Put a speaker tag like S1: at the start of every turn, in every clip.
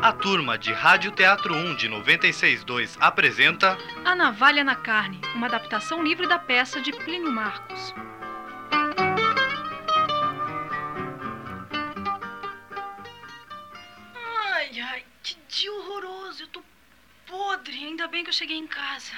S1: A turma de Rádio Teatro 1 de 96.2 apresenta
S2: A Navalha na Carne, uma adaptação livre da peça de Plínio Marcos. Ai, que dia horroroso, eu tô podre, ainda bem que eu cheguei em casa.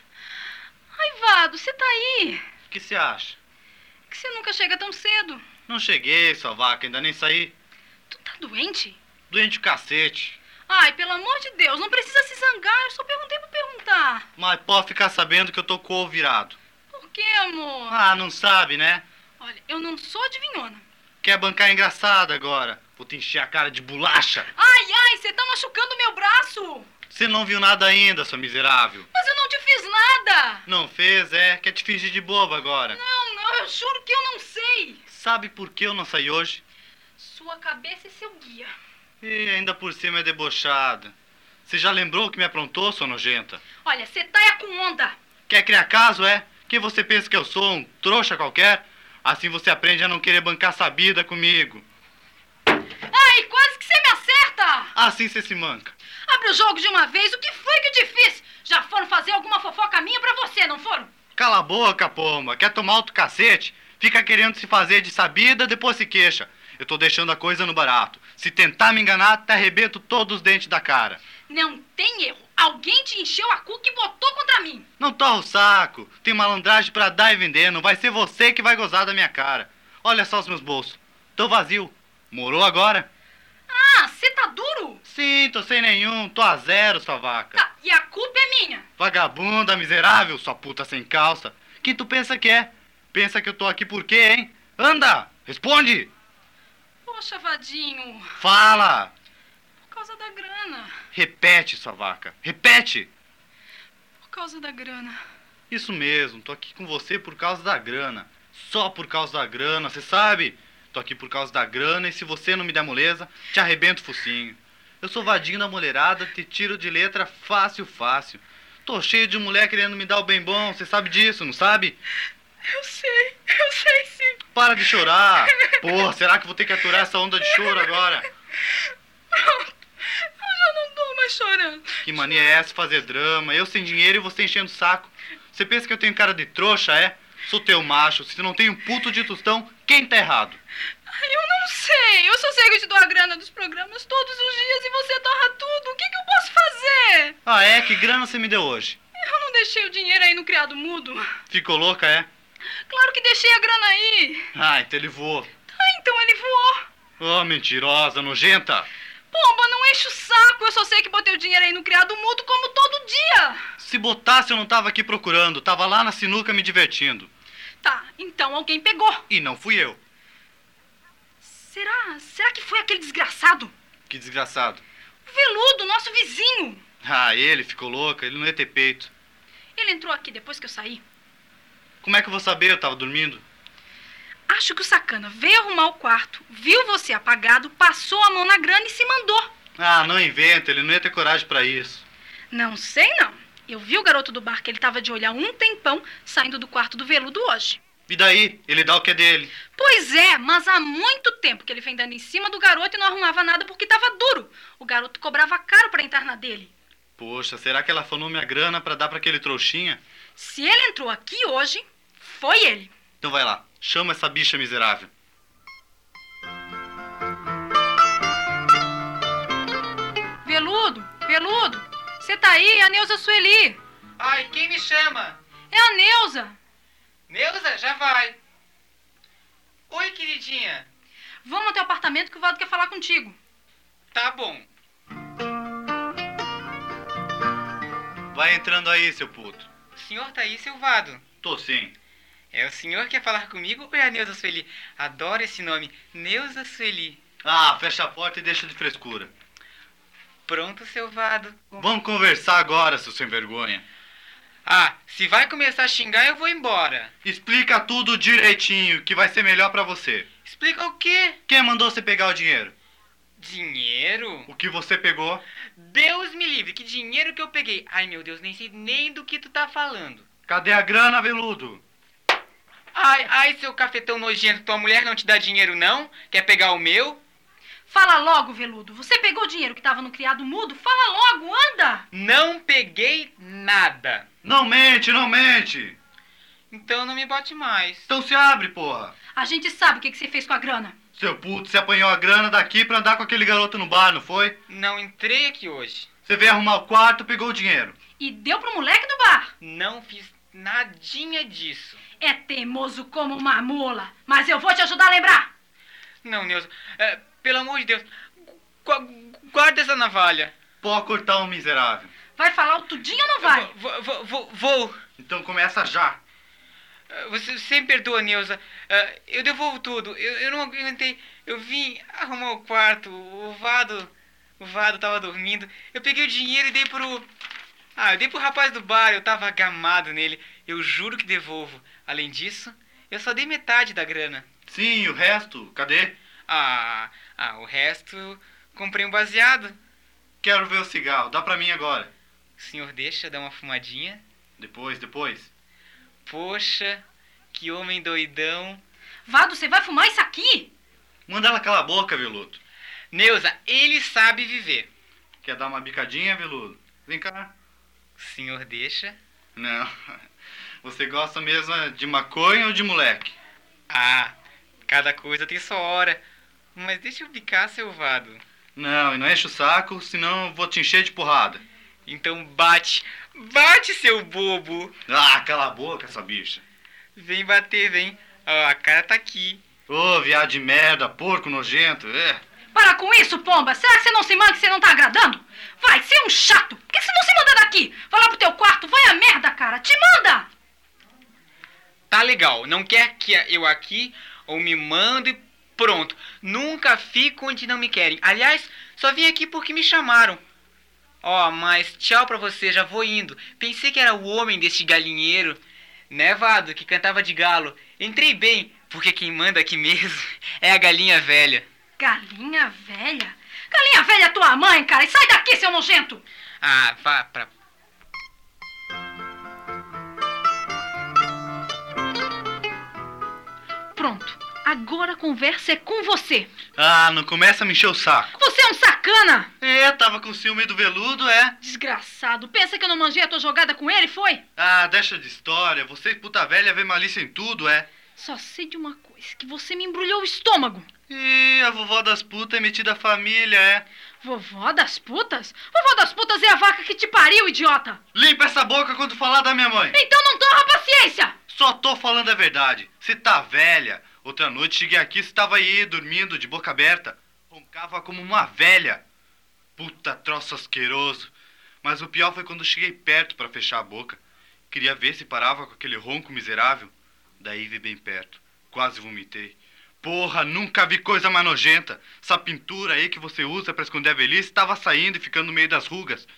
S2: Ai, Vado, você tá aí?
S1: O que você acha?
S2: Que você nunca chega tão cedo.
S1: Não cheguei, sua vaca, ainda nem saí.
S2: Tu tá doente?
S1: Doente cacete.
S2: Ai, pelo amor de Deus, não precisa se zangar, eu só perguntei pra perguntar.
S1: Mas pode ficar sabendo que eu tô com o ovo virado.
S2: Por quê, amor?
S1: Ah, não sabe, né?
S2: Olha, eu não sou adivinhona.
S1: Quer bancar engraçado agora? Vou te encher a cara de bolacha.
S2: Ai, você tá machucando meu braço.
S1: Você não viu nada ainda, sua miserável.
S2: Mas eu não te fiz nada.
S1: Não fez, é? Quer te fingir de boba agora.
S2: Não, eu juro que eu não sei.
S1: Sabe por que eu não saí hoje?
S2: Sua cabeça e seu guia.
S1: E ainda por cima é debochada. Você já lembrou o que me aprontou, sua nojenta?
S2: Olha, você tá com onda.
S1: Quer criar caso, é? Quem você pensa que eu sou, um trouxa qualquer? Assim você aprende a não querer bancar sabida comigo.
S2: Ai, quase que você me acerta.
S1: Assim você se manca.
S2: Abre o jogo de uma vez, o que foi que eu te fiz? Já foram fazer alguma fofoca minha pra você, não foram?
S1: Cala a boca, pomba. Quer tomar outro cacete? Fica querendo se fazer de sabida, depois se queixa. Eu tô deixando a coisa no barato. Se tentar me enganar, te arrebento todos os dentes da cara.
S2: Não tem erro. Alguém te encheu a cuca e botou contra mim.
S1: Não torra o saco. Tem malandragem pra dar e vender. Não vai ser você que vai gozar da minha cara. Olha só os meus bolsos. Tô vazio. Morou agora?
S2: Ah, você tá duro?
S1: Sim, tô sem nenhum. Tô a zero, sua vaca.
S2: Tá, e a culpa é minha.
S1: Vagabunda, miserável, sua puta sem calça. Quem tu pensa que é? Pensa que eu tô aqui por quê, hein? Anda! Responde!
S2: Poxa, Vadinho.
S1: Fala!
S2: Por causa da grana.
S1: Repete, sua vaca. Repete!
S2: Por causa da grana.
S1: Isso mesmo, tô aqui com você por causa da grana. Só por causa da grana, você sabe? Tô aqui por causa da grana e se você não me der moleza, te arrebento o focinho. Eu sou vadinho da mulherada, te tiro de letra fácil. Tô cheio de mulher querendo me dar o bem bom, você sabe disso, não sabe?
S2: Eu sei sim.
S1: Para de chorar. Porra, será que vou ter que aturar essa onda de choro agora?
S2: Pronto. Eu já não tô mais chorando.
S1: Que mania é essa fazer drama? Eu sem dinheiro e você enchendo o saco. Você pensa que eu tenho cara de trouxa, é? Sou teu macho. Se não tem um puto de tostão, quem tá errado?
S2: Eu não sei. Eu só sei que eu te dou a grana dos programas todos os dias e você torra tudo. O que eu posso fazer?
S1: Ah, é? Que grana você me deu hoje?
S2: Eu não deixei o dinheiro aí no criado mudo.
S1: Ficou louca, é?
S2: Claro que deixei a grana aí.
S1: Ah, então ele voou.
S2: Então ele voou.
S1: Oh, mentirosa, nojenta.
S2: Pomba, não enche o saco. Eu só sei que botei o dinheiro aí no criado mudo como todo dia.
S1: Se botasse eu não tava aqui procurando. Tava lá na sinuca me divertindo.
S2: Tá, então alguém pegou.
S1: E não fui eu.
S2: Será que foi aquele desgraçado?
S1: Que desgraçado.
S2: O Veludo, nosso vizinho.
S1: Ah, ele ficou louca. Ele não ia ter peito.
S2: Ele entrou aqui depois que eu saí.
S1: Como é que eu vou saber? Eu tava dormindo.
S2: Acho que o sacana veio arrumar o quarto, viu você apagado, passou a mão na grana e se mandou.
S1: Ah, não inventa. Ele não ia ter coragem pra isso.
S2: Não sei não. Eu vi o garoto do bar que ele tava de olho há um tempão saindo do quarto do Veludo hoje.
S1: E daí? Ele dá o que é dele.
S2: Pois é, mas há muito tempo que ele vem dando em cima do garoto e não arrumava nada porque tava duro. O garoto cobrava caro pra entrar na dele.
S1: Poxa, será que ela afanou minha grana pra dar pra aquele trouxinha?
S2: Se ele entrou aqui hoje, foi ele.
S1: Então vai lá, chama essa bicha miserável.
S2: Veludo, você tá aí? É a Neuza Sueli.
S3: Ai, quem me chama?
S2: É a Neuza.
S3: Neuza, já vai. Oi, queridinha.
S2: Vamos até o apartamento que o Valdo quer falar contigo.
S3: Tá bom.
S1: Vai entrando aí, seu puto.
S3: O senhor tá aí, Silvado?
S1: Tô sim.
S3: É o senhor que quer falar comigo ou é a Neuza Sueli? Adoro esse nome, Neuza Sueli.
S1: Ah, fecha a porta e deixa de frescura.
S3: Pronto, Silvado.
S1: Vamos conversar agora, seu sem vergonha.
S3: Ah, se vai começar a xingar, eu vou embora.
S1: Explica tudo direitinho, que vai ser melhor pra você.
S3: Explica o quê?
S1: Quem mandou você pegar o dinheiro?
S3: Dinheiro?
S1: O que você pegou?
S3: Deus me livre, que dinheiro que eu peguei. Ai, meu Deus, nem sei nem do que tu tá falando.
S1: Cadê a grana, Veludo?
S3: Ai, seu cafetão nojento, tua mulher não te dá dinheiro não? Quer pegar o meu?
S2: Fala logo, Veludo. Você pegou o dinheiro que estava no criado mudo? Fala logo, anda!
S3: Não peguei nada.
S1: Não mente, não mente!
S3: Então não me bote mais.
S1: Então se abre, porra!
S2: A gente sabe o que você fez com a grana.
S1: Seu puto, você apanhou a grana daqui pra andar com aquele garoto no bar, não foi?
S3: Não entrei aqui hoje.
S1: Você veio arrumar o quarto, pegou o dinheiro.
S2: E deu pro moleque do bar.
S3: Não fiz nadinha disso.
S2: É teimoso como uma mula. Mas eu vou te ajudar a lembrar.
S3: Não, Neuza. Pelo amor de Deus. Guarda essa navalha.
S1: Pode cortar um miserável.
S2: Vai falar o tudinho ou não vai?
S3: Vou.
S1: Então começa já.
S3: Você me perdoa, Neuza. Eu devolvo tudo. Eu não aguentei. Eu vim arrumar o quarto. O Vado tava dormindo. Eu peguei o dinheiro e dei pro... eu dei pro rapaz do bar. Eu tava gamado nele. Eu juro que devolvo. Além disso, eu só dei metade da grana.
S1: Sim, o resto, cadê?
S3: O resto... Comprei um baseado.
S1: Quero ver o cigarro, dá pra mim agora.
S3: O senhor deixa dar uma fumadinha?
S1: Depois.
S3: Poxa, que homem doidão.
S2: Vado, você vai fumar isso aqui?
S1: Manda ela calar a boca, Veludo.
S3: Neuza, ele sabe viver.
S1: Quer dar uma bicadinha, Veludo? Vem cá.
S3: O senhor deixa?
S1: Não. Você gosta mesmo de maconha ou de moleque?
S3: Cada coisa tem sua hora. Mas deixa eu bicar, seu Vado.
S1: Não, e não enche o saco, senão eu vou te encher de porrada.
S3: Então bate. Bate, seu bobo.
S1: Cala a boca, essa bicha.
S3: Vem bater, vem. A cara tá aqui.
S1: Ô, viado de merda, porco nojento.
S2: Para com isso, pomba. Será que você não se manda que você não tá agradando? Vai, você é um chato. Por que você não se manda daqui? Vai lá pro teu quarto, vai a merda, cara. Te manda!
S3: Tá legal. Não quer que eu aqui ou me mando e pronto. Nunca fico onde não me querem. Aliás, só vim aqui porque me chamaram. Mas tchau pra você, já vou indo. Pensei que era o homem deste galinheiro, né, Vado, que cantava de galo. Entrei bem, porque quem manda aqui mesmo é a galinha velha.
S2: Galinha velha? Galinha velha é tua mãe, cara. E sai daqui, seu nojento.
S3: Vá pra...
S2: Pronto. Agora a conversa é com você.
S1: Não começa a me encher o saco.
S2: Você é um sacana!
S1: Tava com ciúme do Veludo,
S2: Desgraçado. Pensa que eu não manjei a tua jogada com ele, foi?
S1: Deixa de história. Você, puta velha, vê malícia em tudo,
S2: Só sei de uma coisa, que você me embrulhou o estômago.
S1: A vovó das putas é metida à família,
S2: Vovó das putas? Vovó das putas é a vaca que te pariu, idiota!
S1: Limpa essa boca quando falar da minha mãe.
S2: Então não torra a paciência!
S1: Só tô falando a verdade. Você tá velha. Outra noite cheguei aqui, você tava aí, dormindo, de boca aberta. Roncava como uma velha. Puta troço asqueroso. Mas o pior foi quando cheguei perto pra fechar a boca. Queria ver se parava com aquele ronco miserável. Daí vi bem perto. Quase vomitei. Porra, nunca vi coisa mais nojenta. Essa pintura aí que você usa pra esconder a velhice tava saindo e ficando no meio das rugas.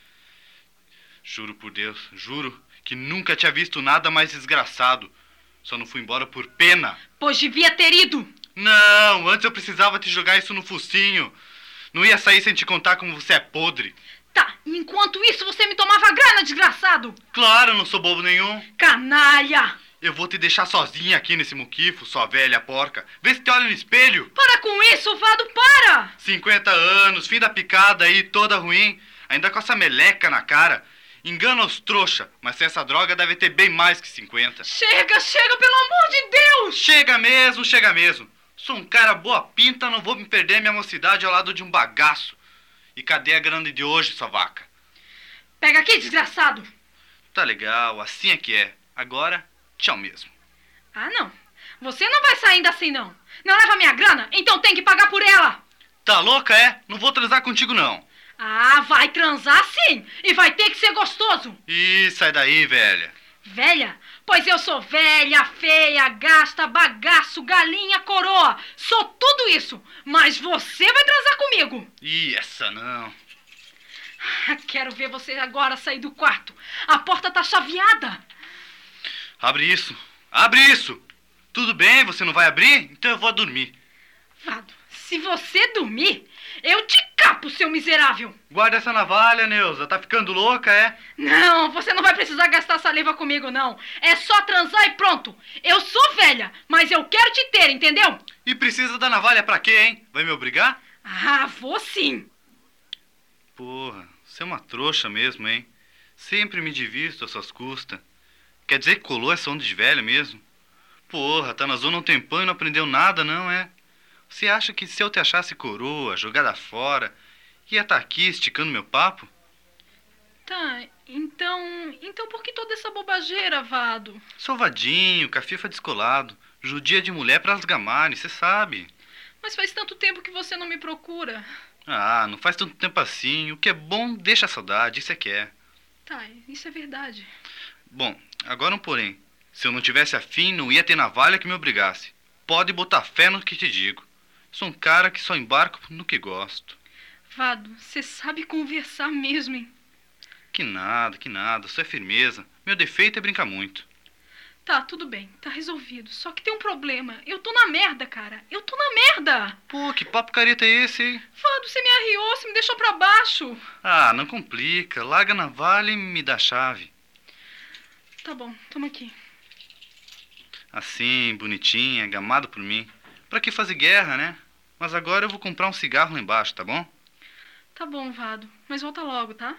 S1: Juro por Deus, juro que nunca tinha visto nada mais desgraçado. Só não fui embora por pena.
S2: Pois devia ter ido.
S1: Não, antes eu precisava te jogar isso no focinho. Não ia sair sem te contar como você é podre.
S2: Tá, enquanto isso você me tomava grana, desgraçado.
S1: Claro, eu não sou bobo nenhum.
S2: Canalha.
S1: Eu vou te deixar sozinha aqui nesse muquifo, sua velha porca. Vê se te olha no espelho.
S2: Para com isso, Vado, para.
S1: 50 anos, fim da picada aí, toda ruim. Ainda com essa meleca na cara. Engana os trouxa, mas sem essa droga deve ter bem mais que 50.
S2: Chega, pelo amor de Deus!
S1: Chega mesmo. Sou um cara boa pinta, não vou me perder minha mocidade ao lado de um bagaço. E cadê a grana de hoje, sua vaca?
S2: Pega aqui, desgraçado.
S1: Tá legal, assim é que é. Agora, tchau mesmo.
S2: Não. Você não vai saindo assim, não. Não leva minha grana, então tem que pagar por ela.
S1: Tá louca, Não vou transar contigo, não.
S2: Vai transar sim! E vai ter que ser gostoso!
S1: Ih, sai daí, velha.
S2: Velha? Pois eu sou velha, feia, gasta, bagaço, galinha, coroa. Sou tudo isso. Mas você vai transar comigo.
S1: Ih, essa não.
S2: Quero ver você agora sair do quarto. A porta tá chaveada.
S1: Abre isso. Tudo bem, você não vai abrir? Então eu vou dormir.
S2: Vado, se você dormir, eu te capo, seu miserável.
S1: Guarda essa navalha, Neuza. Tá ficando louca,
S2: Não, você não vai precisar gastar saliva comigo, não. É só transar e pronto. Eu sou velha, mas eu quero te ter, entendeu?
S1: E precisa da navalha pra quê, hein? Vai me obrigar?
S2: Ah, vou sim.
S1: Porra, você é uma trouxa mesmo, hein? Sempre me divirto às suas custas. Quer dizer que colou essa onda de velho mesmo? Porra, tá na zona há um tempão e não aprendeu nada, não é? Você acha que se eu te achasse coroa, jogada fora, ia estar aqui esticando meu papo?
S2: Tá, então por que toda essa bobageira, Vado?
S1: Sou vadinho, cafifa descolado, judia de mulher pras gamarem, você sabe.
S2: Mas faz tanto tempo que você não me procura.
S1: Ah, não faz tanto tempo assim. O que é bom deixa a saudade, isso é que é.
S2: Tá, isso é verdade.
S1: Bom, agora um porém. Se eu não tivesse afim, não ia ter navalha que me obrigasse. Pode botar fé no que te digo. Sou um cara que só embarco no que gosto.
S2: Vado, você sabe conversar mesmo, hein?
S1: Que nada, só é firmeza. Meu defeito é brincar muito.
S2: Tá, tudo bem, tá resolvido. Só que tem um problema. Eu tô na merda, cara. Eu tô na merda.
S1: Pô, que papo careta é esse, hein?
S2: Vado, você me arriou, você me deixou pra baixo.
S1: Ah, não complica. Larga a navalha e me dá a chave.
S2: Tá bom, toma aqui.
S1: Assim, bonitinha, gamado por mim. Pra que fazer guerra, né? Mas agora eu vou comprar um cigarro lá embaixo, tá bom?
S2: Tá bom, Vado, mas volta logo, tá?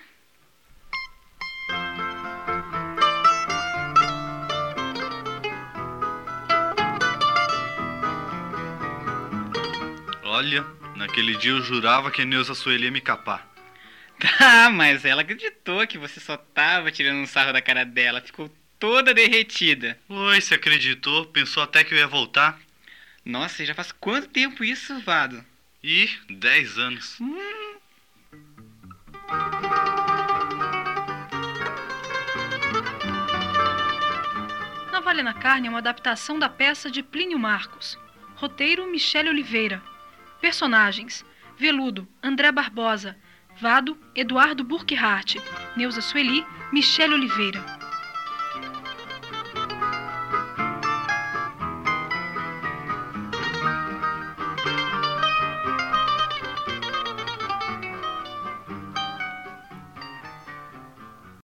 S1: Olha, naquele dia eu jurava que a Neuza Sueli ia me capar.
S3: Tá, mas ela acreditou que você só tava tirando um sarro da cara dela. Ficou toda derretida.
S1: Oi, você acreditou? Pensou até que eu ia voltar?
S3: Nossa, já faz quanto tempo isso, Vado?
S1: Ih, 10 anos.
S2: Navalha na Carne é uma adaptação da peça de Plínio Marcos. Roteiro, Michele Oliveira. Personagens: Veludo, André Barbosa. Vado, Eduardo Burkhardt. Neuza Sueli, Michele Oliveira.